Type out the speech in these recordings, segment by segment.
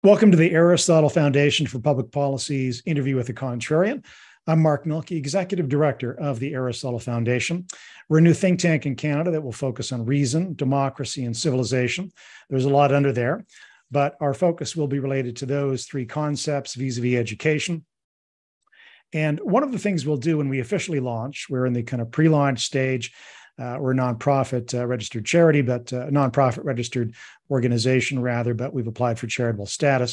Welcome to the Aristotle Foundation for Public Policy's Interview with the Contrarian. I'm Mark Milke, Executive Director of the Aristotle Foundation. We're a new think tank in Canada that will focus on reason, democracy, and civilization. There's a lot under there, but our focus will be related to those three concepts vis-a-vis education. And one of the things we'll do when we officially launch, we're in the kind of pre-launch stage. We're a nonprofit registered charity, but a nonprofit registered organization rather, but we've applied for charitable status.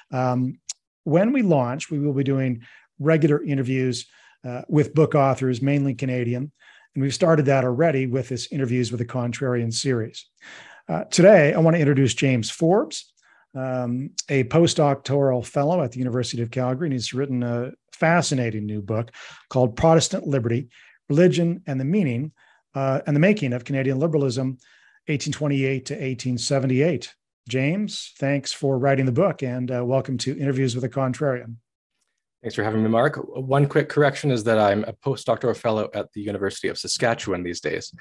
When we launch, we will be doing regular interviews with book authors, mainly Canadian. And we've started that already with this Interviews with the Contrarian series. Today, I want to introduce James Forbes, a postdoctoral fellow at the University of Calgary, and he's written a fascinating new book called Protestant Liberty, Religion and the Meaning and the Making of Canadian Liberalism, 1828 to 1878. James, thanks for writing the book and welcome to Interviews with a Contrarian. Thanks for having me, Mark. One quick correction is that I'm a postdoctoral fellow at the University of Saskatchewan these days.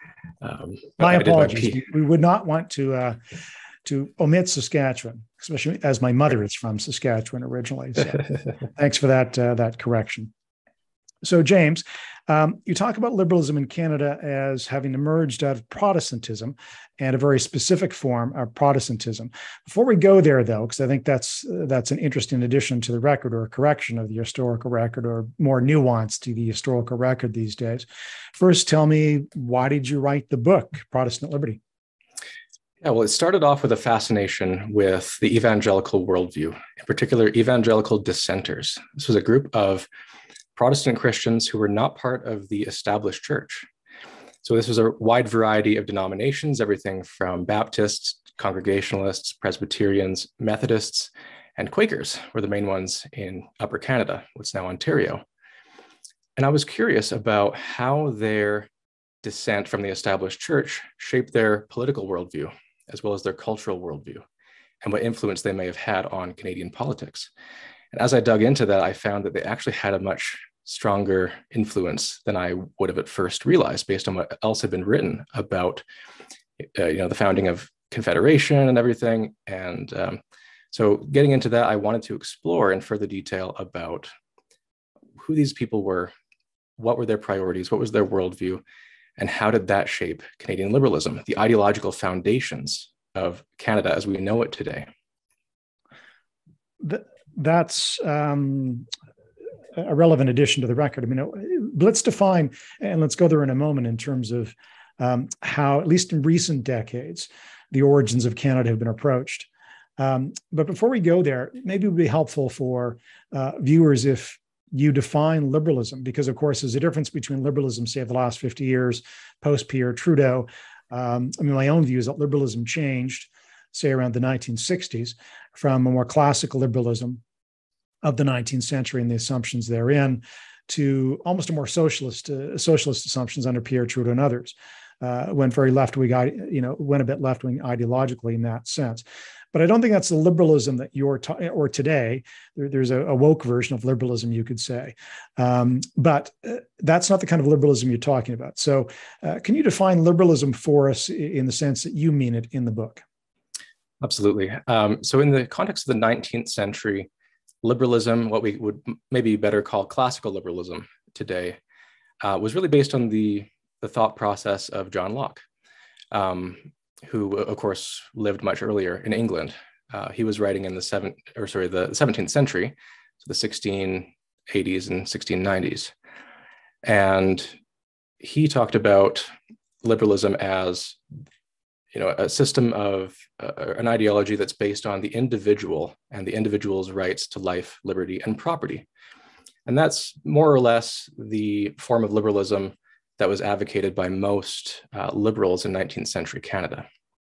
My apologies. We would not want to omit Saskatchewan, especially as my mother is from Saskatchewan originally. So thanks for that correction. So, James, you talk about liberalism in Canada as having emerged out of Protestantism and a very specific form of Protestantism. Before we go there, though, because I think that's an interesting addition to the record or a correction of the historical record or more nuance to the historical record these days. First, tell me, why did you write the book, Protestant Liberty? Yeah, well, it started off with a fascination with the evangelical worldview, in particular, evangelical dissenters. This was a group of Protestant Christians who were not part of the established church. So this was a wide variety of denominations, everything from Baptists, Congregationalists, Presbyterians, Methodists, and Quakers were the main ones in Upper Canada, what's now Ontario. And I was curious about how their dissent from the established church shaped their political worldview, as well as their cultural worldview, and what influence they may have had on Canadian politics. And as I dug into that, I found that they actually had a much stronger influence than I would have at first realized based on what else had been written about the founding of Confederation and everything. And so getting into that, I wanted to explore in further detail about who these people were, what were their priorities, what was their worldview, and how did that shape Canadian liberalism, the ideological foundations of Canada as we know it today. That's a relevant addition to the record. I mean, let's define, and let's go there in a moment in terms of how, at least in recent decades, the origins of Canada have been approached. But before we go there, maybe it would be helpful for viewers if you define liberalism, because of course, there's a difference between liberalism, say, of the last 50 years, post-Pierre Trudeau. I mean, my own view is that liberalism changed, say, around the 1960s from a more classical liberalism of the 19th century and the assumptions therein to almost a more socialist assumptions under Pierre Trudeau and others. Went very left-wing, went a bit left-wing ideologically in that sense. But I don't think that's the liberalism that or today, there's a woke version of liberalism, you could say. But that's not the kind of liberalism you're talking about. So can you define liberalism for us in the sense that you mean it in the book? Absolutely. So in the context of the 19th century, liberalism, what we would maybe better call classical liberalism today, was really based on the thought process of John Locke, who, of course, lived much earlier in England. He was writing in the 17th century, so the 1680s and 1690s. And he talked about liberalism as a system of an ideology that's based on the individual and the individual's rights to life, liberty, and property. And that's more or less the form of liberalism that was advocated by most liberals in 19th century Canada.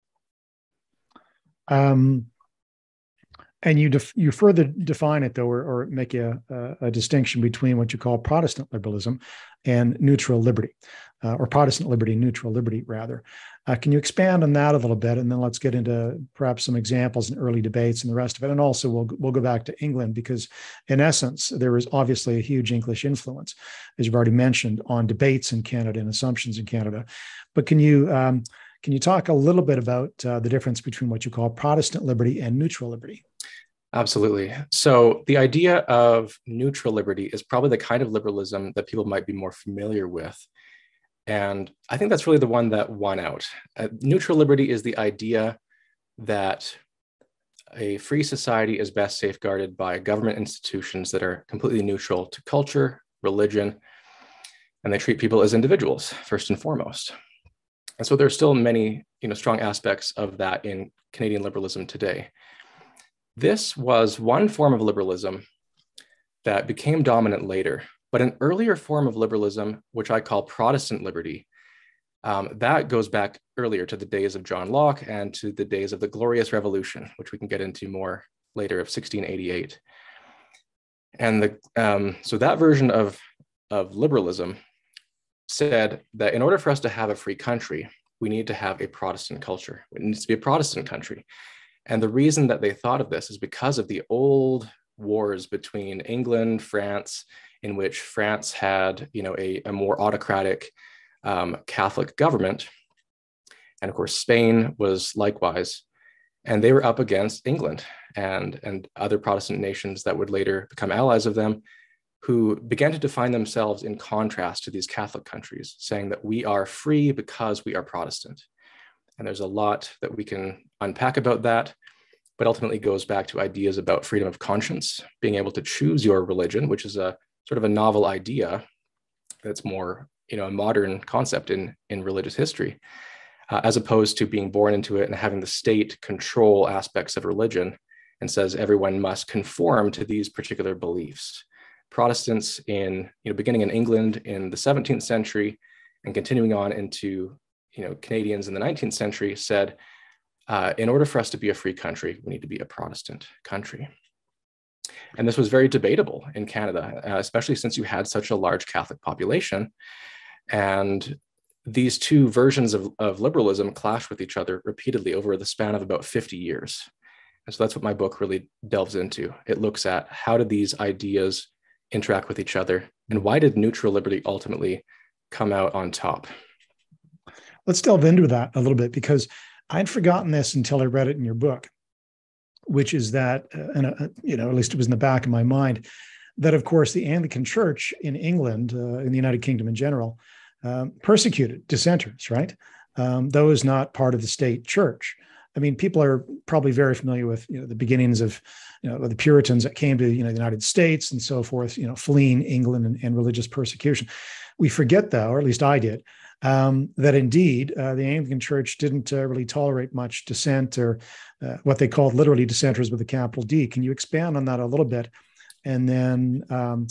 And you further define it, though, or make a distinction between what you call Protestant liberalism and neutral liberty, or Protestant liberty, neutral liberty, rather. Can you expand on that a little bit? And then let's get into perhaps some examples and early debates and the rest of it. And also we'll go back to England, because in essence, there is obviously a huge English influence, as you've already mentioned, on debates in Canada and assumptions in Canada. But can you talk a little bit about the difference between what you call Protestant liberty and neutral liberty? Absolutely. So the idea of neutral liberty is probably the kind of liberalism that people might be more familiar with. And I think that's really the one that won out. Neutral liberty is the idea that a free society is best safeguarded by government institutions that are completely neutral to culture, religion, and they treat people as individuals first and foremost. And so there's still many, strong aspects of that in Canadian liberalism today. This was one form of liberalism that became dominant later, but an earlier form of liberalism, which I call Protestant liberty, that goes back earlier to the days of John Locke and to the days of the Glorious Revolution, which we can get into more later, of 1688. And so that version of liberalism said that in order for us to have a free country, we need to have a Protestant culture. It needs to be a Protestant country. And the reason that they thought of this is because of the old wars between England, France, in which France had, a more autocratic Catholic government. And of course, Spain was likewise. And they were up against England and other Protestant nations that would later become allies of them, who began to define themselves in contrast to these Catholic countries, saying that we are free because we are Protestant. And there's a lot that we can unpack about that, but ultimately goes back to ideas about freedom of conscience, being able to choose your religion, which is a sort of a novel idea that's more, a modern concept in religious history, as opposed to being born into it and having the state control aspects of religion and says everyone must conform to these particular beliefs. Protestants beginning in England in the 17th century and continuing on into, Canadians in the 19th century said, in order for us to be a free country, we need to be a Protestant country. And this was very debatable in Canada, especially since you had such a large Catholic population. And these two versions of liberalism clashed with each other repeatedly over the span of about 50 years. And so that's what my book really delves into. It looks at how did these ideas interact with each other, and why did neutral liberty ultimately come out on top? Let's delve into that a little bit, because I'd forgotten this until I read it in your book, which is that, at least it was in the back of my mind, that of course the Anglican Church in England, in the United Kingdom in general, persecuted dissenters, right? Those not part of the state church. I mean, people are probably very familiar with the beginnings of the Puritans that came to the United States and so forth, fleeing England and religious persecution. We forget, though, or at least I did, that indeed the Anglican Church didn't really tolerate much dissent, or what they called literally dissenters with a capital D. Can you expand on that a little bit? And then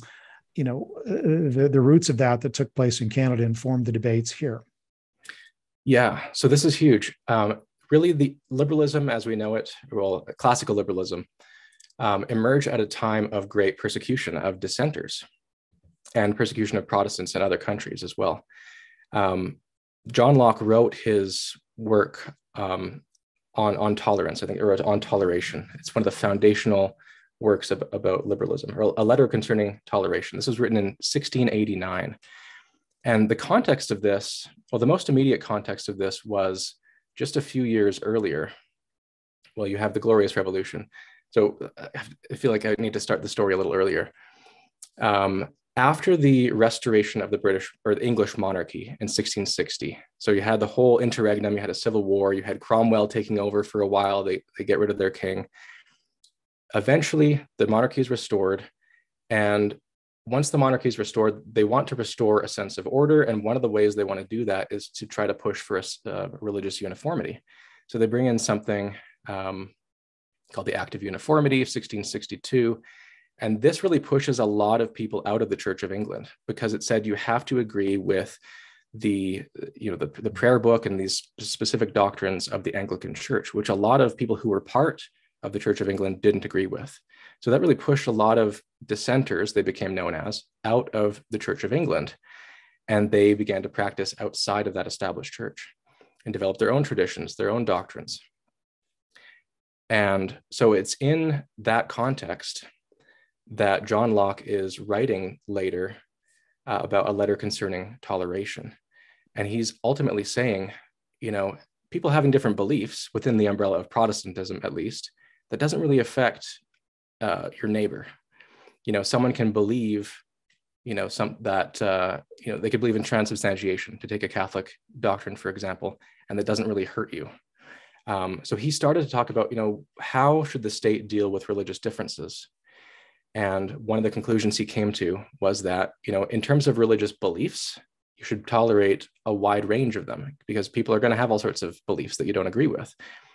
the roots of that took place in Canada informed the debates here. Yeah, so this is huge. Really, the liberalism as we know it, well, classical liberalism, emerged at a time of great persecution of dissenters and persecution of Protestants in other countries as well. John Locke wrote his work on tolerance, I think, or on toleration. It's one of the foundational works about liberalism, or a letter concerning toleration. This was written in 1689. And the context of this, well, the most immediate context of this was just a few years earlier. Well, you have the Glorious Revolution. So I feel like I need to start the story a little earlier. After the restoration of the British or the English monarchy in 1660, so you had the whole interregnum, you had a civil war, you had Cromwell taking over for a while, they get rid of their king. Eventually, the monarchy is restored. And once the monarchy is restored, they want to restore a sense of order. And one of the ways they want to do that is to try to push for a religious uniformity. So they bring in something called the Act of Uniformity of 1662. And this really pushes a lot of people out of the Church of England, because it said you have to agree with the prayer book and these specific doctrines of the Anglican Church, which a lot of people who were part of the Church of England didn't agree with. So that really pushed a lot of dissenters, they became known as, out of the Church of England. And they began to practice outside of that established church and develop their own traditions, their own doctrines. And so it's in that context that John Locke is writing later about a letter concerning toleration. And he's ultimately saying, people having different beliefs within the umbrella of Protestantism, at least, that doesn't really affect your neighbor. Someone can believe, they could believe in transubstantiation, to take a Catholic doctrine, for example, and that doesn't really hurt you. So he started to talk about, how should the state deal with religious differences? And one of the conclusions he came to was that, in terms of religious beliefs, you should tolerate a wide range of them, because people are going to have all sorts of beliefs that you don't agree with.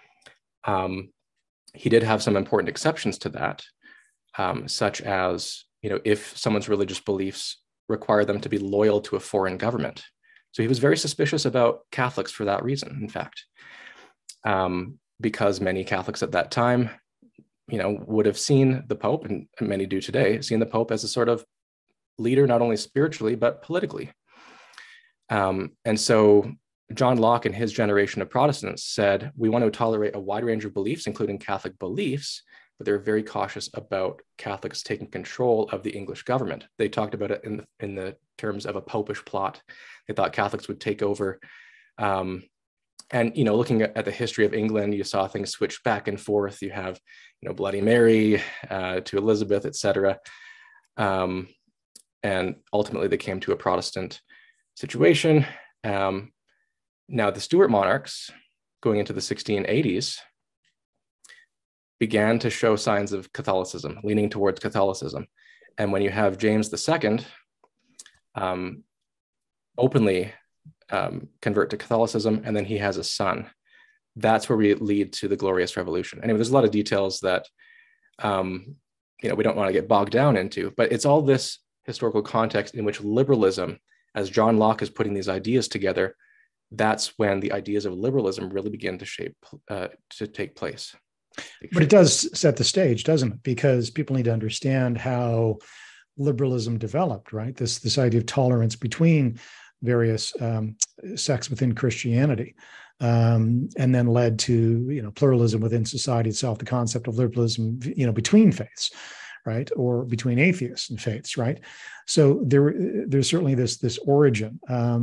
He did have some important exceptions to that, such as, if someone's religious beliefs require them to be loyal to a foreign government. So he was very suspicious about Catholics for that reason, in fact, because many Catholics at that time, would have seen the Pope, and many do today, seen the Pope as a sort of leader, not only spiritually, but politically. And so John Locke and his generation of Protestants said, we want to tolerate a wide range of beliefs, including Catholic beliefs, but they're very cautious about Catholics taking control of the English government. They talked about it in the terms of a popish plot. They thought Catholics would take over. And, looking at the history of England, you saw things switch back and forth. You have, Bloody Mary to Elizabeth, etc. And ultimately they came to a Protestant situation. Now the Stuart monarchs, going into the 1680s, began to show signs of Catholicism, leaning towards Catholicism. And when you have James II openly convert to Catholicism, and then he has a son, that's where we lead to the Glorious Revolution. Anyway, there's a lot of details that we don't want to get bogged down into, but it's all this historical context in which liberalism, as John Locke is putting these ideas together, that's when the ideas of liberalism really begin to take place. But it does set the stage, doesn't it? Because people need to understand how liberalism developed, right? This idea of tolerance between various sects within Christianity, and then led to pluralism within society itself. The concept of liberalism, between faiths, right, or between atheists and faiths, right. So there's certainly this origin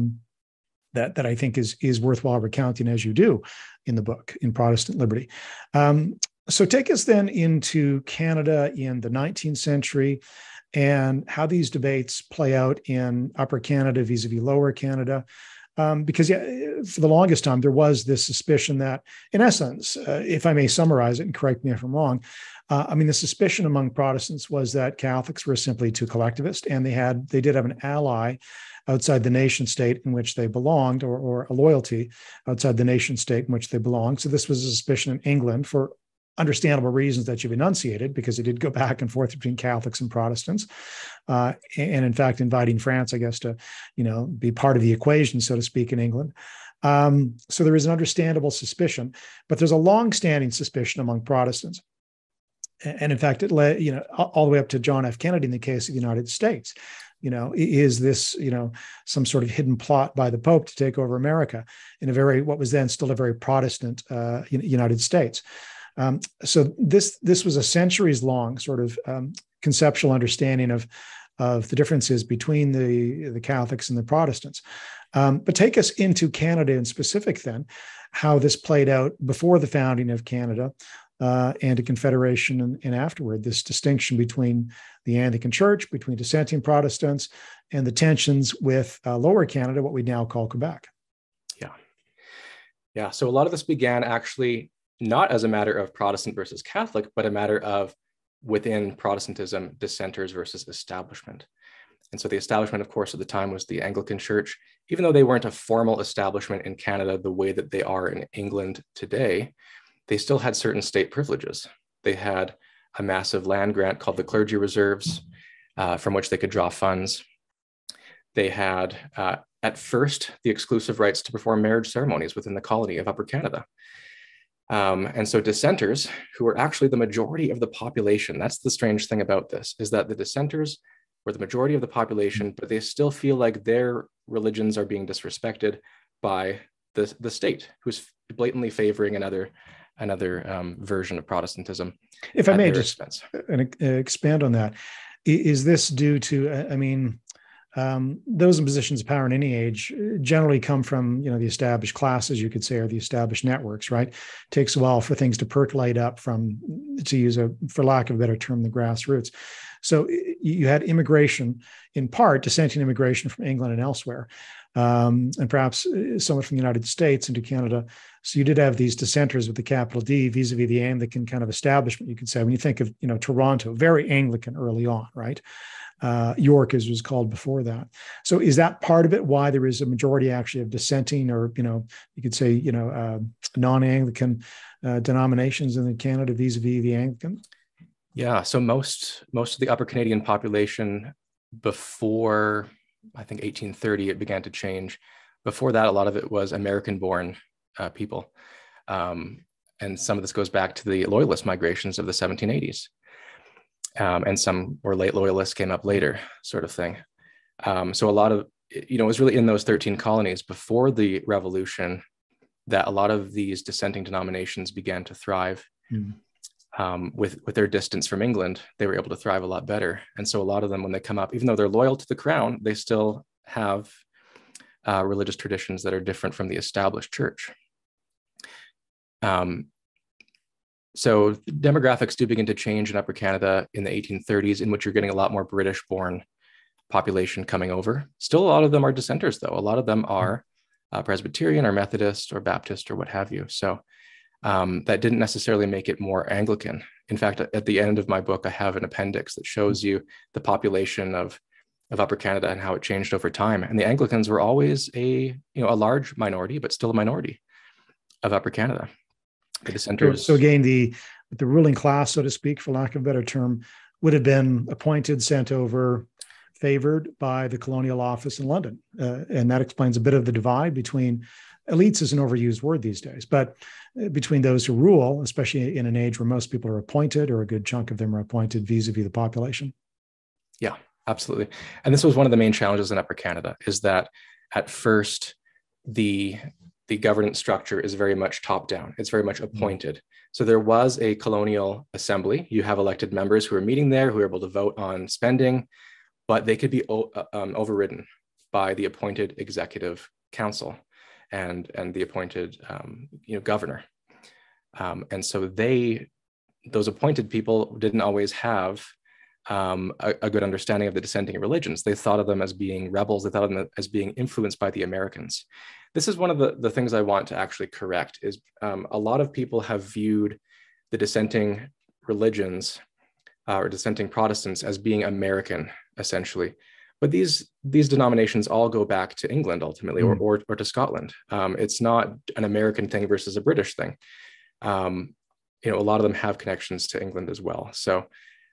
that I think is worthwhile recounting, as you do in the book, in Protestant Liberty. So take us then into Canada in the 19th century and how these debates play out in Upper Canada vis-a-vis Lower Canada. Because for the longest time, there was this suspicion that, in essence, if I may summarize it and correct me if I'm wrong, the suspicion among Protestants was that Catholics were simply too collectivist, and they did have an ally outside the nation state in which they belonged, or a loyalty outside the nation state in which they belonged. So this was a suspicion in England, for understandable reasons that you've enunciated, because it did go back and forth between Catholics and Protestants, and in fact, inviting France, I guess, to be part of the equation, so to speak, in England. So there is an understandable suspicion, but there's a long-standing suspicion among Protestants, and in fact, it led all the way up to John F. Kennedy in the case of the United States. Is this some sort of hidden plot by the Pope to take over America in what was then still a very Protestant United States? So this was a centuries-long sort of conceptual understanding of the differences between the Catholics and the Protestants. But take us into Canada in specific then, how this played out before the founding of Canada and a confederation and afterward, this distinction between the Anglican Church, between dissenting Protestants, and the tensions with Lower Canada, what we now call Quebec. Yeah. So a lot of this began actually not as a matter of Protestant versus Catholic, but a matter of within Protestantism, dissenters versus establishment. And so the establishment, of course, at the time was the Anglican Church. Even though they weren't a formal establishment in Canada the way that they are in England today, they still had certain state privileges. They had a massive land grant called the Clergy Reserves, from which they could draw funds. They had, at first, the exclusive rights to perform marriage ceremonies within the colony of Upper Canada. And so dissenters, who were actually the majority of the population, that's the strange thing about this, is that the dissenters were the majority of the population, but they still feel like their religions are being disrespected by the state, who's blatantly favoring another version of Protestantism. If I may just expand on that, is this due to, those in positions of power in any age generally come from, the established classes, you could say, or the established networks, right? It takes a while for things to percolate up from, to use for lack of a better term, the grassroots. So you had immigration, in part dissenting immigration from England and elsewhere, and perhaps somewhat from the United States into Canada. So you did have these dissenters with the capital D vis-a-vis the Anglican kind of establishment, you could say. When you think of, Toronto, very Anglican early on, right? York, as was called before that. So is that part of it, why there is a majority actually of dissenting, or, you could say, non-Anglican denominations in Canada vis-a-vis the Anglican? Yeah, so most of the Upper Canadian population before, I think, 1830, it began to change. Before that, a lot of it was American-born people. And some of this goes back to the Loyalist migrations of the 1780s. And some or late Loyalists came up later, sort of thing. So a lot of, it was really in those 13 colonies before the Revolution that a lot of these dissenting denominations began to thrive. With their distance from England, they were able to thrive a lot better. And so a lot of them, when they come up, even though they're loyal to the crown, they still have religious traditions that are different from the established church. So demographics do begin to change in Upper Canada in the 1830s, in which you're getting a lot more British-born population coming over. Still, a lot of them are dissenters, though. A lot of them are Presbyterian or Methodist or Baptist or what have you. So that didn't necessarily make it more Anglican. In fact, at the end of my book, I have an appendix that shows you the population of Upper Canada and how it changed over time. And the Anglicans were always a large minority, but still a minority of Upper Canada. The dissenters. So again, the ruling class, so to speak, for lack of a better term, would have been appointed, sent over, favored by the colonial office in London. And that explains a bit of the divide between elites, is an overused word these days, but between those who rule, especially in an age where most people are appointed, or a good chunk of them are appointed vis-a-vis the population. Yeah, absolutely. And this was one of the main challenges in Upper Canada, is that at first the governance structure is very much top-down. It's very much appointed. So there was a colonial assembly. You have elected members who are meeting there, who are able to vote on spending, but they could be overridden by the appointed executive council and the appointed governor. And so those appointed people didn't always have a good understanding of the dissenting religions. They thought of them as being rebels. They thought of them as being influenced by the Americans. This is one of the things I want to actually correct, is a lot of people have viewed the dissenting religions or dissenting Protestants as being American, essentially. But these denominations all go back to England ultimately, or to Scotland. It's not an American thing versus a British thing. A lot of them have connections to England as well. So,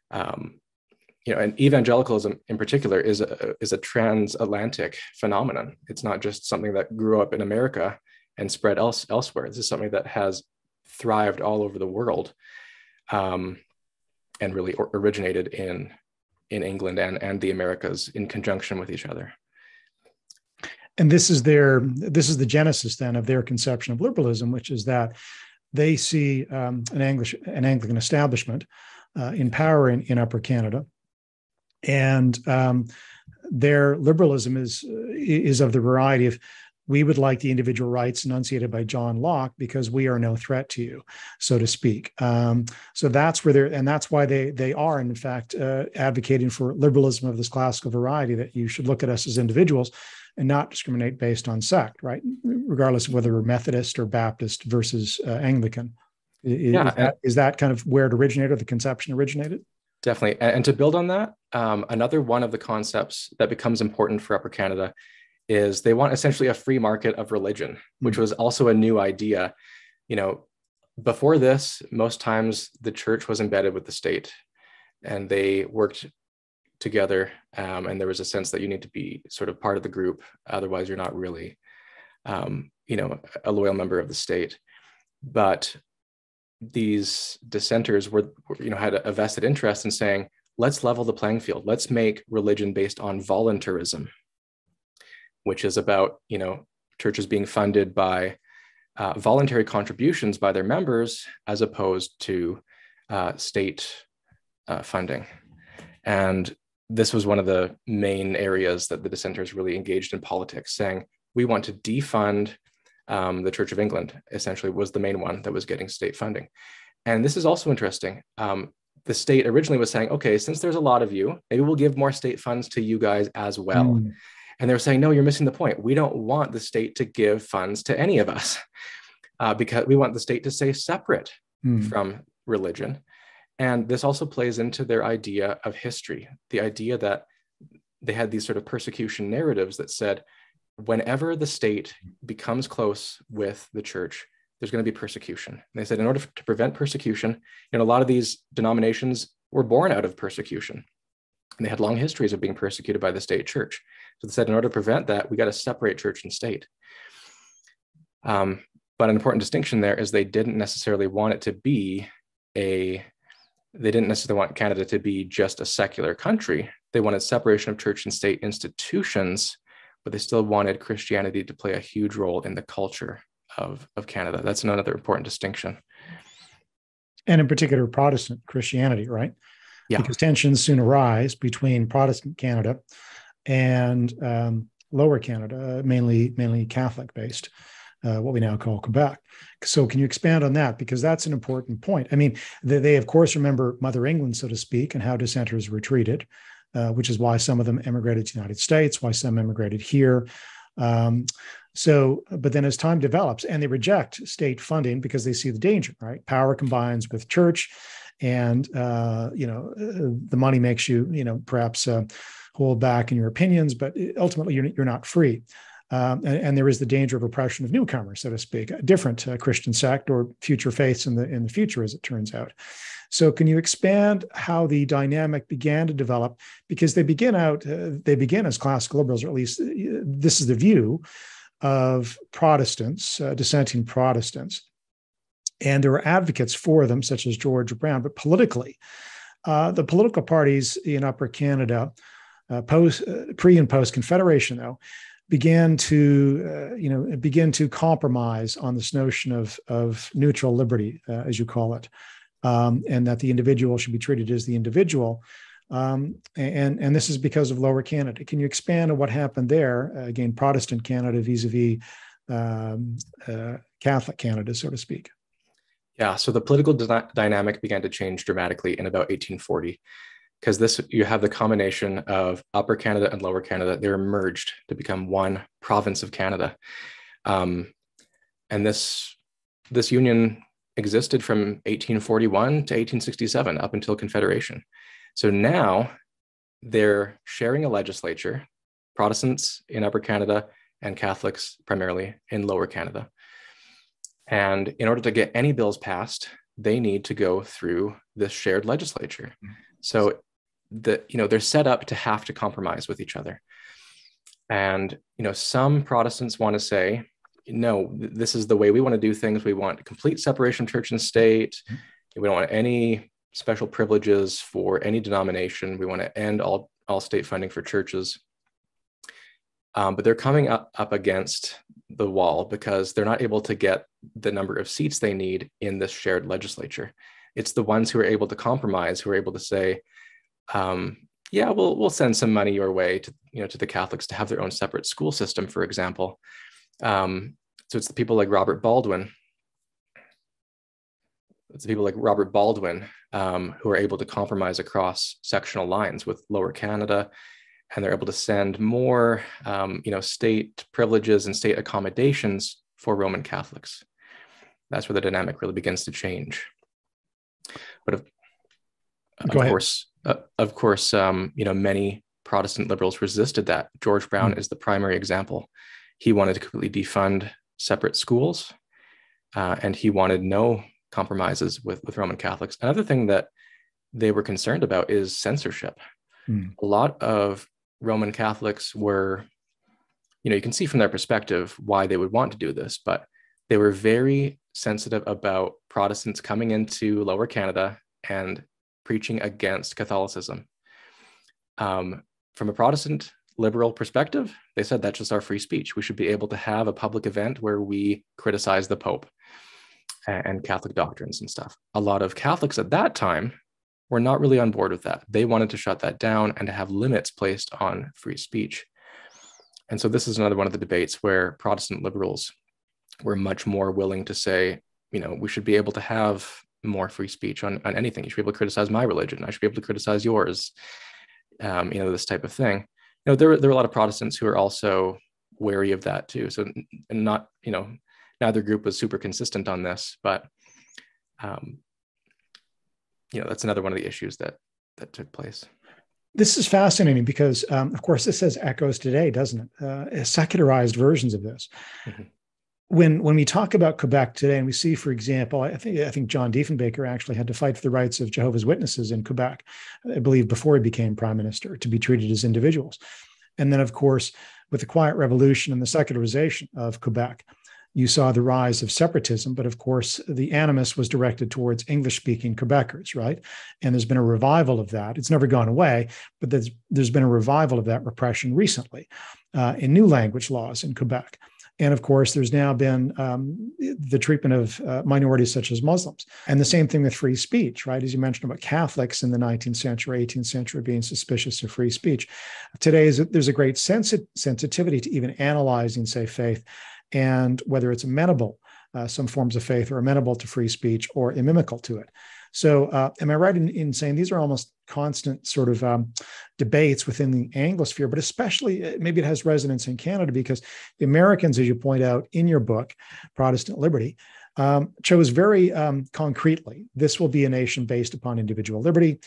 and evangelicalism in particular is a transatlantic phenomenon. It's not just something that grew up in America and spread elsewhere. This is something that has thrived all over the world, and really originated in England and the Americas in conjunction with each other. And this is the genesis then of their conception of liberalism, which is that they see an Anglican establishment in power in Upper Canada. And their liberalism is of the variety of, we would like the individual rights enunciated by John Locke because we are no threat to you, so to speak. So that's where that's why they are, in fact, advocating for liberalism of this classical variety, that you should look at us as individuals and not discriminate based on sect, right? Regardless of whether we're Methodist or Baptist versus Anglican. Is that kind of where it originated, or the conception originated? Definitely. And to build on that, another one of the concepts that becomes important for Upper Canada is they want essentially a free market of religion, which was also a new idea. Before this, most times the church was embedded with the state and they worked together. And there was a sense that you need to be sort of part of the group. Otherwise, you're not really, a loyal member of the state. But these dissenters had a vested interest in saying, let's level the playing field. Let's make religion based on voluntarism, which is about, churches being funded by voluntary contributions by their members, as opposed to state funding. And this was one of the main areas that the dissenters really engaged in politics, saying, we want to defund the Church of England, essentially was the main one that was getting state funding. And this is also interesting. The state originally was saying, okay, since there's a lot of you, maybe we'll give more state funds to you guys as well. And they were saying, no, you're missing the point. We don't want the state to give funds to any of us because we want the state to stay separate from religion. And this also plays into their idea of history, the idea that they had these sort of persecution narratives that said, whenever the state becomes close with the church, there's going to be persecution. And they said, in order to prevent persecution, a lot of these denominations were born out of persecution. And they had long histories of being persecuted by the state church. So they said, in order to prevent that, we got to separate church and state. But an important distinction there is they didn't necessarily want it to be they didn't necessarily want Canada to be just a secular country. They wanted separation of church and state institutions, but they still wanted Christianity to play a huge role in the culture of Canada. That's another important distinction. And in particular, Protestant Christianity, right? Yeah. Because tensions soon arise between Protestant Canada and Lower Canada, mainly Catholic-based, what we now call Quebec. So can you expand on that? Because that's an important point. I mean, they of course remember Mother England, so to speak, and how dissenters were treated, which is why some of them emigrated to the United States, why some emigrated here. But then as time develops, and they reject state funding because they see the danger, right? Power combines with church, and the money makes you, perhaps hold back in your opinions, but ultimately you're not free. And there is the danger of oppression of newcomers, so to speak, a different Christian sect or future faiths in the future, as it turns out. So can you expand how the dynamic began to develop? Because they begin as classical liberals, or at least this is the view of Protestants, dissenting Protestants. And there were advocates for them, such as George Brown, but politically, the political parties in Upper Canada, pre and post Confederation, though, began to compromise on this notion of neutral liberty, as you call it, and that the individual should be treated as the individual. And this is because of Lower Canada. Can you expand on what happened there? Again, Protestant Canada vis-a-vis Catholic Canada, so to speak. Yeah, so the political dynamic began to change dramatically in about 1840. Because you have the combination of Upper Canada and Lower Canada. They were merged to become one province of Canada. And this union existed from 1841 to 1867, up until Confederation. So now they're sharing a legislature, Protestants in Upper Canada and Catholics primarily in Lower Canada. And in order to get any bills passed, they need to go through this shared legislature. So they're set up to have to compromise with each other. And, some Protestants want to say, no, this is the way we want to do things. We want complete separation of church and state. We don't want any special privileges for any denomination. We want to end all state funding for churches. But they're coming up against the wall because they're not able to get the number of seats they need in this shared legislature. It's the ones who are able to compromise, who are able to say, we'll send some money your way to the Catholics to have their own separate school system, for example. So it's the people like Robert Baldwin. It's the people like Robert Baldwin who are able to compromise across sectional lines with Lower Canada, and they're able to send more, state privileges and state accommodations for Roman Catholics. That's where the dynamic really begins to change. But of course, many Protestant liberals resisted that. George Brown is the primary example. He wanted to completely defund separate schools, and he wanted no compromises with Roman Catholics. Another thing that they were concerned about is censorship. A lot of Roman Catholics were, you can see from their perspective why they would want to do this, but they were very sensitive about Protestants coming into Lower Canada and preaching against Catholicism. From a Protestant liberal perspective, they said that's just our free speech. We should be able to have a public event where we criticize the Pope and Catholic doctrines and stuff. A lot of Catholics at that time were not really on board with that. They wanted to shut that down and to have limits placed on free speech. And so this is another one of the debates where Protestant liberals were much more willing to say, we should be able to have more free speech on anything. You should be able to criticize my religion. I should be able to criticize yours. This type of thing. There were a lot of Protestants who are also wary of that too. So, and not, neither group was super consistent on this, but that's another one of the issues that took place. This is fascinating because, of course, this has echoes today, doesn't it? Secularized versions of this. Mm-hmm. When we talk about Quebec today, and we see, for example, I think John Diefenbaker actually had to fight for the rights of Jehovah's Witnesses in Quebec, I believe, before he became prime minister, to be treated as individuals. And then, of course, with the Quiet Revolution and the secularization of Quebec, you saw the rise of separatism, but of course, the animus was directed towards English-speaking Quebecers, right? And there's been a revival of that. It's never gone away, but there's been a revival of that repression recently in new language laws in Quebec. And of course, there's now been the treatment of minorities such as Muslims. And the same thing with free speech, right? As you mentioned about Catholics in the 19th century, 18th century being suspicious of free speech. Today, there's a great sensitivity to even analyzing, say, faith and whether it's amenable, some forms of faith are amenable to free speech or inimical to it. So am I right in saying these are almost constant sort of debates within the Anglosphere, but especially maybe it has resonance in Canada because the Americans, as you point out in your book, Protestant Liberty, chose very concretely, this will be a nation based upon individual liberty.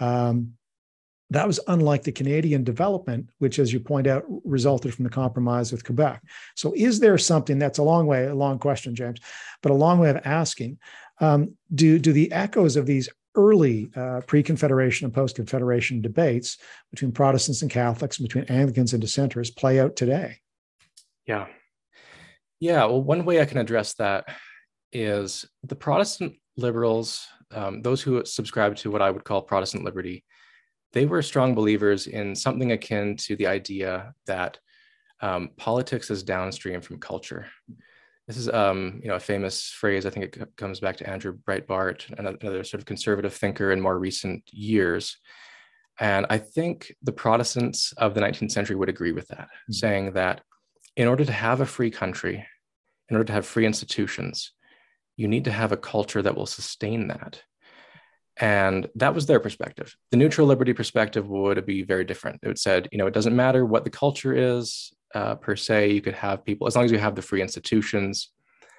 That was unlike the Canadian development, which, as you point out, resulted from the compromise with Quebec. So is there something, that's a long question, James, but a long way of asking, do the echoes of these early pre-Confederation and post-Confederation debates between Protestants and Catholics, between Anglicans and dissenters play out today? Yeah. Well, one way I can address that is the Protestant liberals, those who subscribe to what I would call Protestant liberty, they were strong believers in something akin to the idea that politics is downstream from culture. This is, a famous phrase. I think it comes back to Andrew Breitbart, another sort of conservative thinker in more recent years. And I think the Protestants of the 19th century would agree with that, saying that in order to have a free country, in order to have free institutions, you need to have a culture that will sustain that. And that was their perspective. The neutral liberty perspective would be very different. It said, it doesn't matter what the culture is per se. You could have people, as long as you have the free institutions,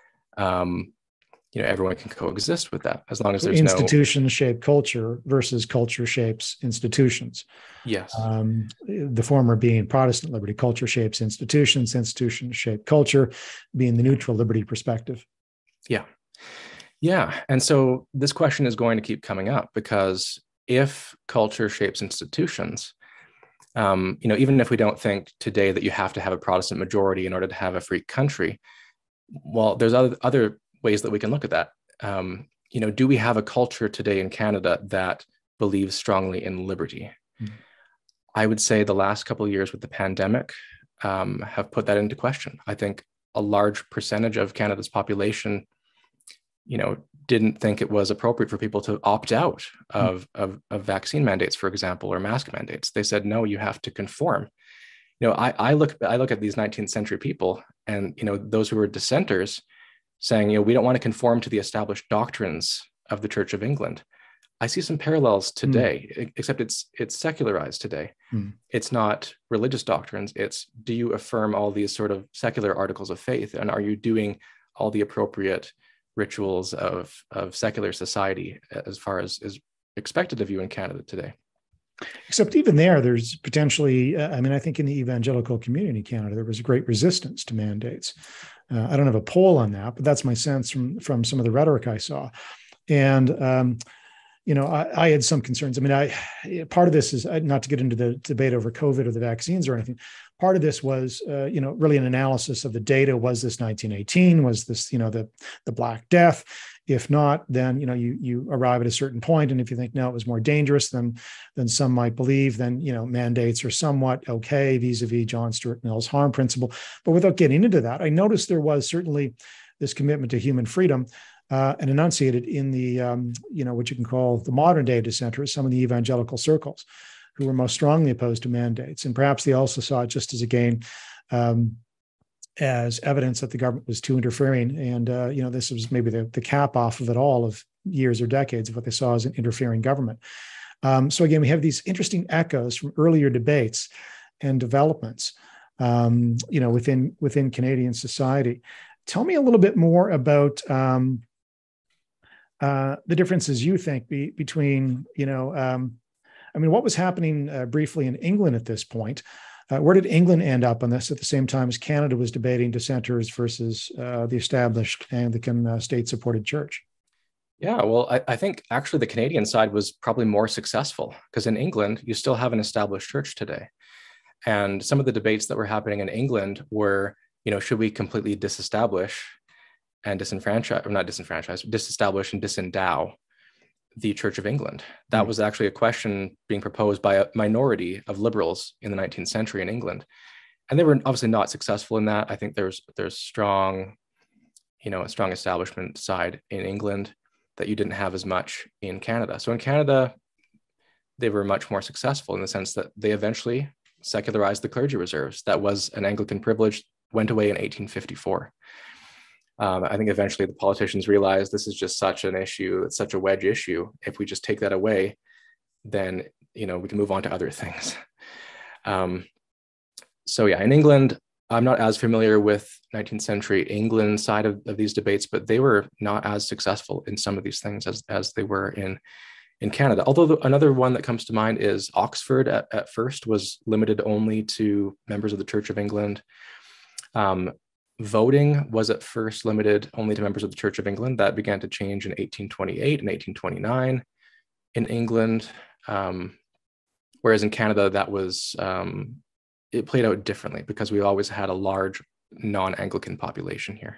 everyone can coexist with that, as long as there's institutions shape culture versus culture shapes institutions. Yes. The former being Protestant liberty, culture shapes institutions, institutions shape culture, being the neutral liberty perspective. Yeah. And so this question is going to keep coming up because if culture shapes institutions, even if we don't think today that you have to have a Protestant majority in order to have a free country, well, there's other ways that we can look at that. Do we have a culture today in Canada that believes strongly in liberty? Mm-hmm. I would say the last couple of years with the pandemic have put that into question. I think a large percentage of Canada's population didn't think it was appropriate for people to opt out of vaccine mandates, for example, or mask mandates. They said, no, you have to conform. I look at these 19th century people and, those who were dissenters saying, we don't want to conform to the established doctrines of the Church of England. I see some parallels today, except it's secularized today. It's not religious doctrines. It's, do you affirm all these sort of secular articles of faith? And are you doing all the appropriate rituals of secular society as far as is expected of you in Canada today? Except even there's potentially, I think in the evangelical community in Canada, there was a great resistance to mandates. I don't have a poll on that, but that's my sense from some of the rhetoric I saw. And, I had some concerns. Part of this is not to get into the debate over COVID or the vaccines or anything. Part of this was, really an analysis of the data. Was this 1918? Was this, the Black Death? If not, then, you arrive at a certain point. And if you think, no, it was more dangerous than some might believe, then, mandates are somewhat okay vis-a-vis John Stuart Mill's harm principle. But without getting into that, I noticed there was certainly this commitment to human freedom. and enunciated in the, what you can call the modern day dissenters, some of the evangelical circles who were most strongly opposed to mandates. And perhaps they also saw it just as, again, as evidence that the government was too interfering. And, this was maybe the cap off of it all of years or decades of what they saw as an interfering government. So again, we have these interesting echoes from earlier debates and developments, within Canadian society. Tell me a little bit more about the differences you think between, what was happening briefly in England at this point? Where did England end up on this at the same time as Canada was debating dissenters versus the established Anglican state-supported church? Yeah, well, I think actually the Canadian side was probably more successful because in England, you still have an established church today. And some of the debates that were happening in England were, should we completely disestablish and disestablish and disendow the Church of England? That was actually a question being proposed by a minority of liberals in the 19th century in England. And they were obviously not successful in that. I think there's strong, a strong establishment side in England that you didn't have as much in Canada. So in Canada, they were much more successful in the sense that they eventually secularized the clergy reserves. That was an Anglican privilege, went away in 1854. I think eventually the politicians realized this is just such an issue, it's such a wedge issue. If we just take that away, then, we can move on to other things. So yeah, in England, I'm not as familiar with 19th century England side of these debates, but they were not as successful in some of these things as they were in Canada. Although another one that comes to mind is Oxford at first was limited only to members of the Church of England. Voting was at first limited only to members of the Church of England. That began to change in 1828 and 1829 in England. Whereas in Canada, that was, it played out differently because we always had a large non-Anglican population here.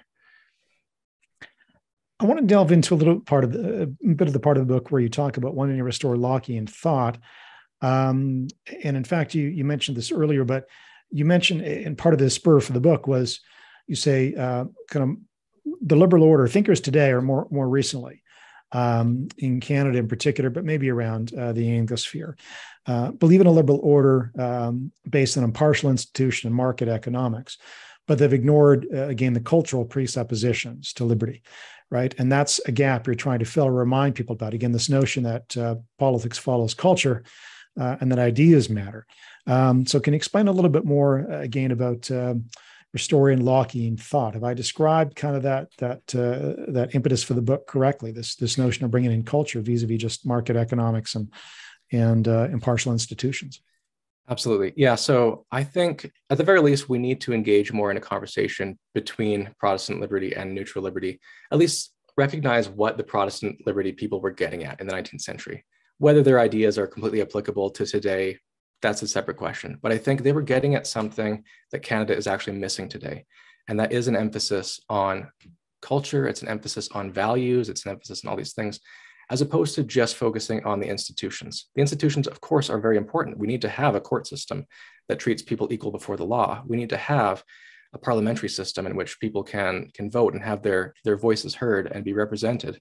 I want to delve into a bit of the part of the book where you talk about wanting to restore Lockean thought. And in fact, you mentioned this earlier, but you mentioned, and part of the spur for the book was, you say, kind of the liberal order thinkers today, or more recently, in Canada in particular, but maybe around the Anglosphere, believe in a liberal order based on impartial institution and market economics, but they've ignored, again, the cultural presuppositions to liberty, right? And that's a gap you're trying to fill or remind people about. Again, this notion that politics follows culture and that ideas matter. So can you explain a little bit more, again, about restoring Lockean thought? Have I described kind of that impetus for the book correctly? This notion of bringing in culture vis-a-vis just market economics and impartial institutions. Absolutely. Yeah. So I think at the very least, we need to engage more in a conversation between Protestant liberty and neutral liberty, at least recognize what the Protestant liberty people were getting at in the 19th century. Whether their ideas are completely applicable to today, that's a separate question. But I think they were getting at something that Canada is actually missing today. And that is an emphasis on culture. It's an emphasis on values. It's an emphasis on all these things, as opposed to just focusing on the institutions. The institutions, of course, are very important. We need to have a court system that treats people equal before the law. We need to have a parliamentary system in which people can vote and have their voices heard and be represented.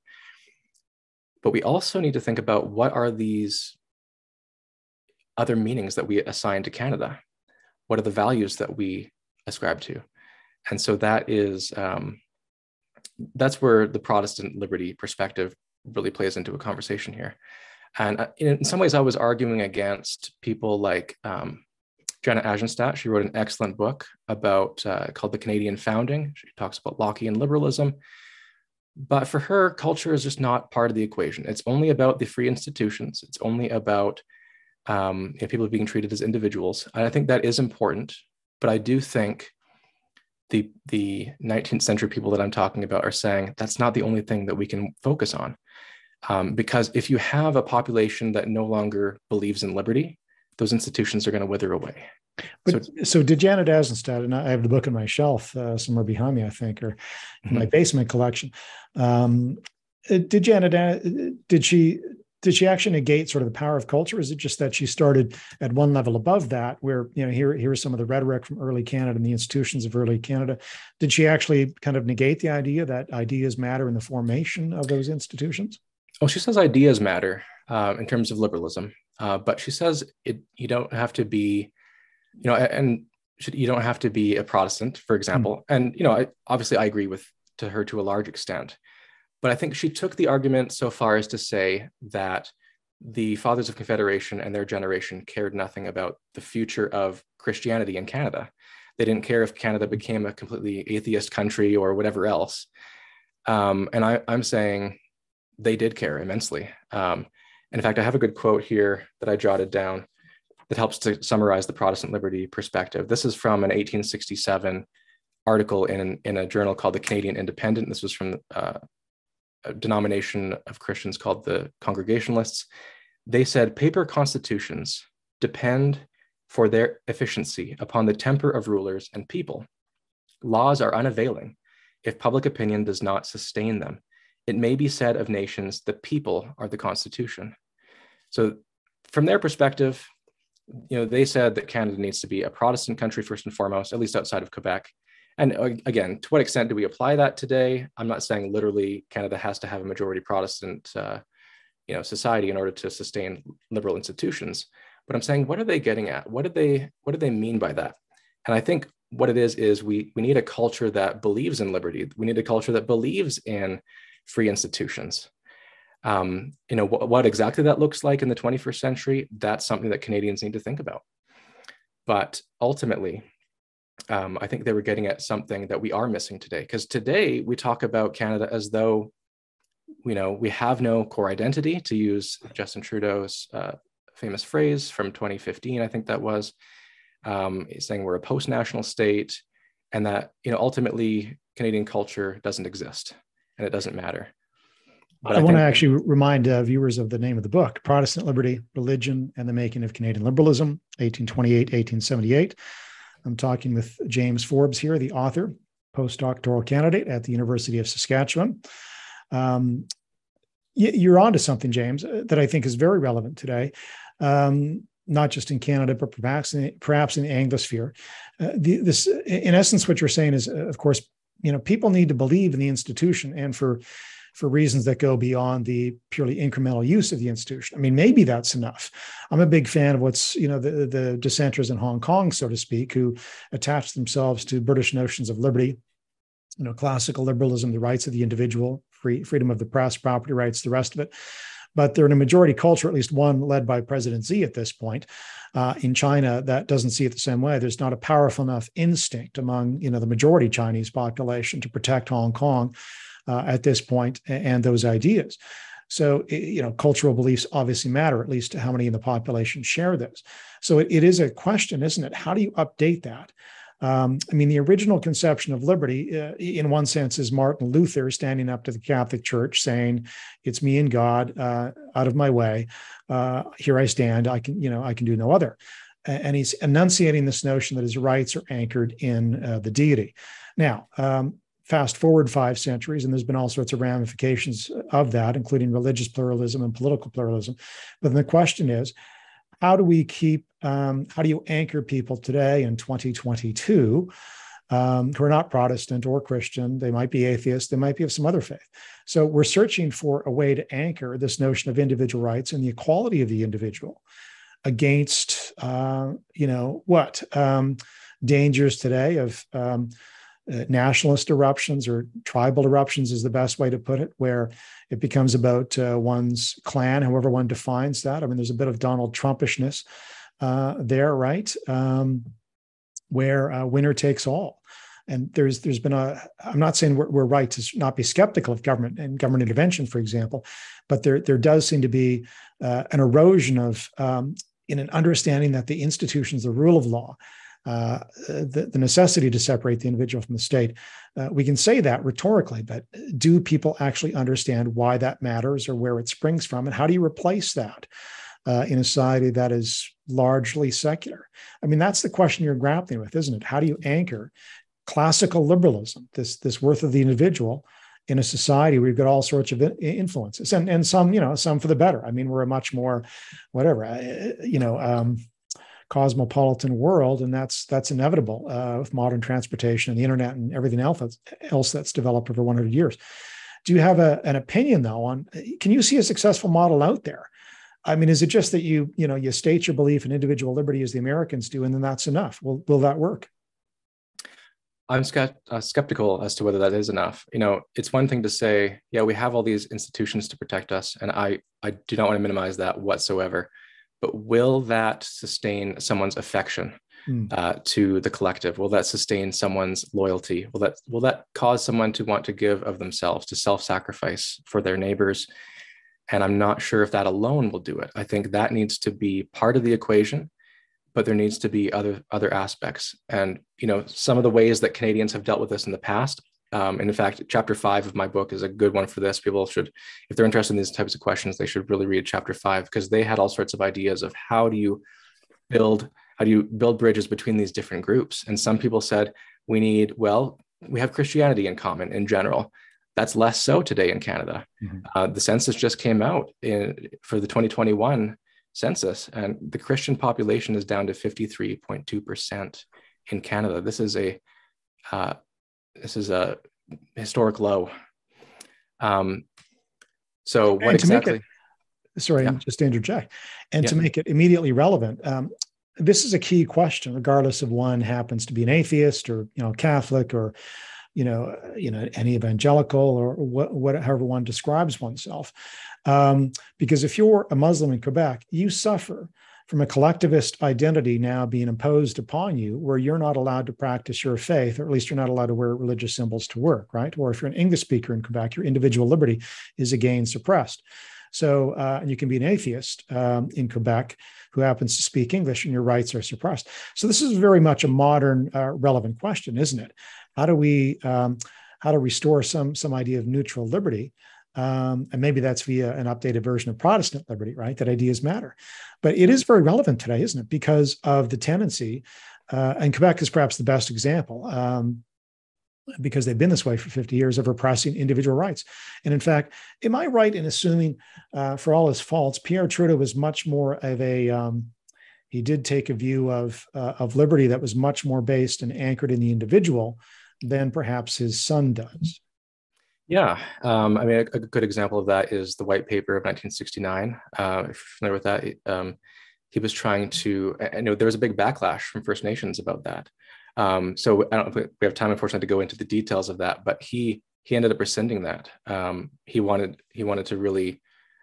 But we also need to think about what are these other meanings that we assign to Canada? What are the values that we ascribe to? And so that is, that's where the Protestant liberty perspective really plays into a conversation here. And in some ways, I was arguing against people like Janet Agenstadt. She wrote an excellent book about called The Canadian Founding. She talks about Lockean liberalism. But for her, culture is just not part of the equation. It's only about the free institutions. It's only about people being treated as individuals. And I think that is important. But I do think the 19th century people that I'm talking about are saying that's not the only thing that we can focus on. Because if you have a population that no longer believes in liberty, those institutions are going to wither away. But so did Janet Agenstadt, and I have the book on my shelf somewhere behind me, I think, or in my basement collection. Did she did she actually negate sort of the power of culture? Is it just that she started at one level above that, where, here's some of the rhetoric from early Canada and the institutions of early Canada? Did she actually kind of negate the idea that ideas matter in the formation of those institutions? Well, she says ideas matter in terms of liberalism, but she says you don't have to be, you don't have to be a Protestant, for example. And, obviously I agree to her to a large extent. But I think she took the argument so far as to say that the Fathers of Confederation and their generation cared nothing about the future of Christianity in Canada. They didn't care if Canada became a completely atheist country or whatever else. And I'm saying they did care immensely. And in fact, I have a good quote here that I jotted down that helps to summarize the Protestant liberty perspective. This is from an 1867 article in a journal called the Canadian Independent. This was from a denomination of Christians called the Congregationalists. They said, paper constitutions depend for their efficiency upon the temper of rulers and people. Laws are unavailing if public opinion does not sustain them. It may be said of nations, the people are the constitution. So from their perspective, they said that Canada needs to be a Protestant country first and foremost, at least outside of Quebec. And again, to what extent do we apply that today? I'm not saying literally Canada has to have a majority Protestant, society in order to sustain liberal institutions. But I'm saying, what are they getting at? What do they mean by that? And I think what it is we need a culture that believes in liberty. We need a culture that believes in free institutions. What exactly that looks like in the 21st century, that's something that Canadians need to think about. But ultimately, I think they were getting at something that we are missing today, because today we talk about Canada as though, we have no core identity, to use Justin Trudeau's famous phrase from 2015, I think that was, saying we're a post-national state, and that, ultimately Canadian culture doesn't exist and it doesn't matter. But I want to actually remind viewers of the name of the book, Protestant Liberty, Religion, and the Making of Canadian Liberalism, 1828-1878. I'm talking with James Forbes here, the author, postdoctoral candidate at the University of Saskatchewan. You're onto something, James, that I think is very relevant today, not just in Canada, but perhaps in the Anglosphere. This, in essence, what you're saying is, of course, people need to believe in the institution, and for reasons that go beyond the purely incremental use of the institution. I mean, maybe that's enough. I'm a big fan of what's, the dissenters in Hong Kong, so to speak, who attach themselves to British notions of liberty, classical liberalism, the rights of the individual, freedom of the press, property rights, the rest of it. But they're in a majority culture, at least one led by President Xi at this point, in China, that doesn't see it the same way. There's not a powerful enough instinct among, the majority Chinese population to protect Hong Kong at this point and those ideas. So, cultural beliefs obviously matter, at least to how many in the population share those. So it is a question, isn't it? How do you update that? The original conception of liberty, in one sense, is Martin Luther standing up to the Catholic Church saying, "It's me and God, out of my way. Here I stand. I can do no other." And he's enunciating this notion that his rights are anchored in the deity. Now, fast forward 5 centuries, and there's been all sorts of ramifications of that, including religious pluralism and political pluralism. But then the question is, how do you anchor people today in 2022 who are not Protestant or Christian? They might be atheists, they might be of some other faith. So we're searching for a way to anchor this notion of individual rights and the equality of the individual against, dangers today of nationalist eruptions, or tribal eruptions is the best way to put it, where it becomes about one's clan, however one defines that. There's a bit of Donald Trumpishness there, right? Where winner takes all. And there's been I'm not saying we're right to not be skeptical of government and government intervention, for example, but there does seem to be an erosion of in an understanding that the institutions, the rule of law, the necessity to separate the individual from the state. We can say that rhetorically, but do people actually understand why that matters or where it springs from? And how do you replace that in a society that is largely secular? That's the question you're grappling with, isn't it? How do you anchor classical liberalism, this worth of the individual, in a society where we've got all sorts of influences, and some, some for the better. I mean, we're a much more, whatever, cosmopolitan world, and that's inevitable with modern transportation and the internet and everything else that's developed over 100 years. Do you have an opinion though on? Can you see a successful model out there? I mean, is it just that you state your belief in individual liberty as the Americans do, and then that's enough? Will that work? I'm skeptical as to whether that is enough. It's one thing to say, yeah, we have all these institutions to protect us, and I do not want to minimize that whatsoever. But will that sustain someone's affection to the collective? Will that sustain someone's loyalty? Will that cause someone to want to give of themselves, to self-sacrifice for their neighbors? And I'm not sure if that alone will do it. I think that needs to be part of the equation, but there needs to be other aspects. And some of the ways that Canadians have dealt with this in the past. And in fact, chapter 5 of my book is a good one for this. People should, if they're interested in these types of questions, they should really read chapter 5, because they had all sorts of ideas of how do you build bridges between these different groups. And some people said, we have Christianity in common in general. That's less so today in Canada. Mm-hmm. The census just came out for the 2021 census, and the Christian population is down to 53.2% in Canada. This is a historic low. So what exactly? Just to interject, and to make it immediately relevant, this is a key question, regardless of one happens to be an atheist or Catholic or an evangelical or however one describes oneself. Because if you're a Muslim in Quebec, you suffer from a collectivist identity now being imposed upon you, where you're not allowed to practice your faith, or at least you're not allowed to wear religious symbols to work, right? Or if you're an English speaker in Quebec, your individual liberty is again suppressed. So you can be an atheist in Quebec who happens to speak English, and your rights are suppressed. So this is very much a modern, relevant question, isn't it? How to restore some idea of neutral liberty? And maybe that's via an updated version of Protestant liberty, right? That ideas matter. But it is very relevant today, isn't it? Because of the tendency, and Quebec is perhaps the best example, because they've been this way for 50 years, of repressing individual rights. And in fact, am I right in assuming, for all his faults, Pierre Trudeau was much more of he did take a view of liberty that was much more based and anchored in the individual than perhaps his son does? Yeah, I mean, a good example of that is the White Paper of 1969. If you're familiar with that, he was trying to, there was a big backlash from First Nations about that. So I don't know if we have time, unfortunately, to go into the details of that, but he ended up rescinding that. He wanted to really,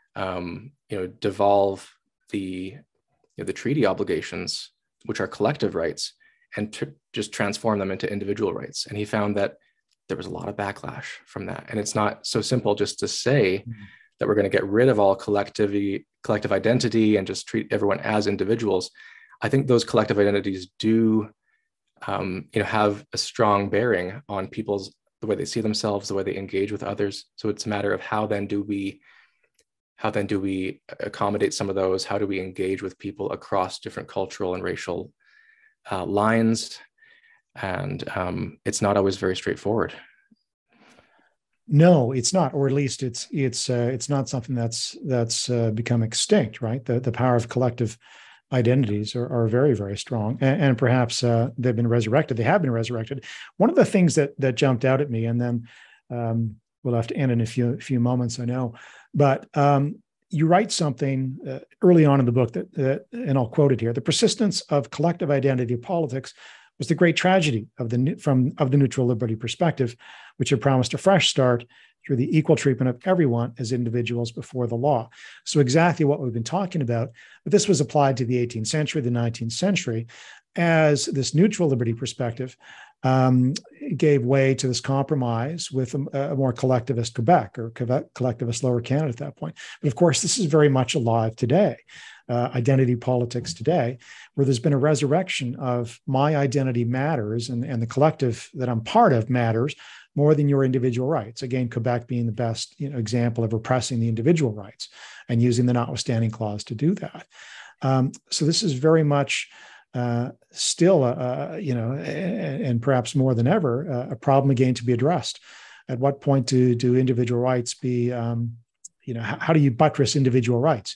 devolve the treaty obligations, which are collective rights, and to just transform them into individual rights. And he found that there was a lot of backlash from that. And it's not so simple just to say that we're going to get rid of all collective identity and just treat everyone as individuals. I think those collective identities do, have a strong bearing on the way they see themselves, the way they engage with others. So it's a matter of how then do we accommodate some of those? How do we engage with people across different cultural and racial lines? And it's not always very straightforward. No, it's not, or at least it's not something that's become extinct, right? The power of collective identities are very, very strong, and perhaps they've been resurrected. They have been resurrected. One of the things that jumped out at me, and then we'll have to end in a few moments, I know, but you write something early on in the book that, and I'll quote it here: "The persistence of collective identity politics was the great tragedy of the neutral liberty perspective, which had promised a fresh start through the equal treatment of everyone as individuals before the law." So exactly what we've been talking about, but this was applied to the 18th century, the 19th century, as this neutral liberty perspective gave way to this compromise with a more collectivist Quebec, or collectivist Lower Canada at that point. But of course, this is very much alive today. Identity politics today, where there's been a resurrection of my identity matters, and the collective that I'm part of matters more than your individual rights. Again, Quebec being the best example of repressing the individual rights and using the notwithstanding clause to do that. So this is very much still, and perhaps more than ever, a problem again to be addressed. At what point do individual rights be, how do you buttress individual rights?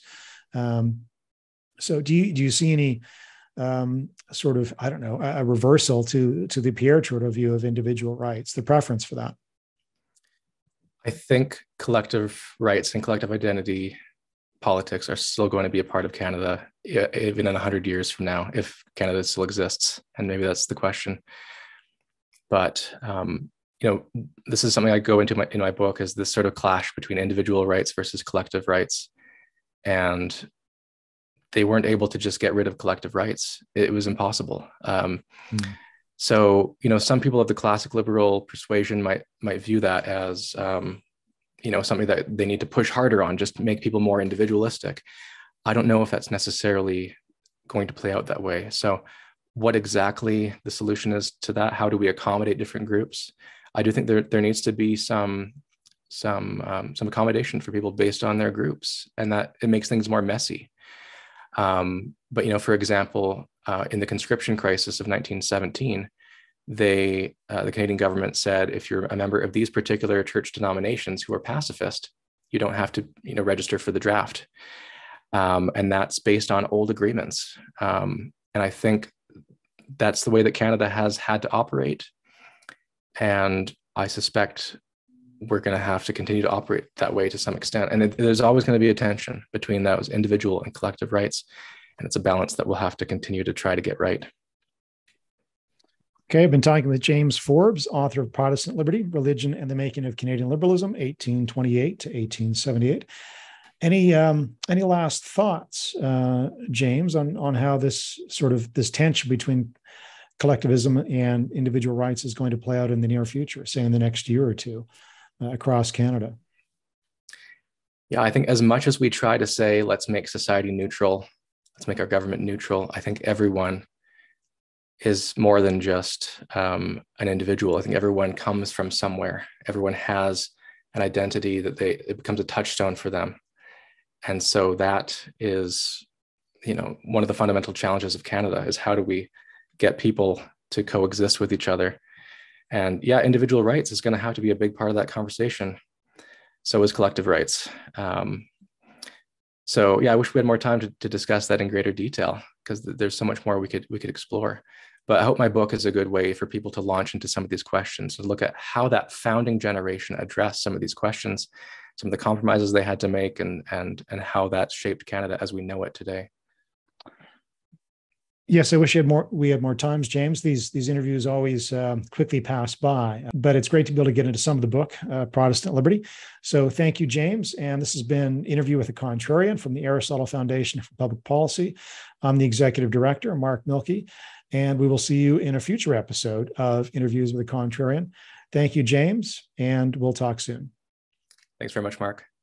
So do you see any sort of, I don't know, a reversal to the Pierre Trudeau view of individual rights, the preference for that? I think collective rights and collective identity politics are still going to be a part of Canada, even in 100 years from now, if Canada still exists. And maybe that's the question. But, this is something I go into in my book, is this sort of clash between individual rights versus collective rights. And they weren't able to just get rid of collective rights. It was impossible. So, some people of the classic liberal persuasion might view that as, something that they need to push harder on, just to make people more individualistic. I don't know if that's necessarily going to play out that way. So what exactly the solution is to that? How do we accommodate different groups? I do think there needs to be some accommodation for people based on their groups, and that it makes things more messy. But, for example, in the conscription crisis of 1917, the Canadian government said, if you're a member of these particular church denominations who are pacifist, you don't have to, register for the draft. And that's based on old agreements. And I think that's the way that Canada has had to operate. And I suspect we're going to have to continue to operate that way to some extent. And there's always going to be a tension between those individual and collective rights. And it's a balance that we'll have to continue to try to get right. Okay, I've been talking with James Forbes, author of Protestant Liberty, Religion and the Making of Canadian Liberalism, 1828 to 1878. Any last thoughts, James, on how this tension between collectivism and individual rights is going to play out in the near future, say in the next year or two, across Canada? Yeah, I think as much as we try to say, let's make society neutral, let's make our government neutral, I think everyone is more than just an individual. I think everyone comes from somewhere. Everyone has an identity that it becomes a touchstone for them. And so that is, one of the fundamental challenges of Canada, is how do we get people to coexist with each other? And yeah, individual rights is going to have to be a big part of that conversation. So is collective rights. So yeah, I wish we had more time to discuss that in greater detail, because there's so much more we could explore. But I hope my book is a good way for people to launch into some of these questions and look at how that founding generation addressed some of these questions, some of the compromises they had to make, and how that shaped Canada as we know it today. Yes, I wish we had more times, James. These interviews always quickly pass by, but it's great to be able to get into some of the book, Protestant Liberty. So thank you, James. And this has been Interview with a Contrarian from the Aristotle Foundation for Public Policy. I'm the Executive Director, Mark Milke, and we will see you in a future episode of Interviews with a Contrarian. Thank you, James, and we'll talk soon. Thanks very much, Mark.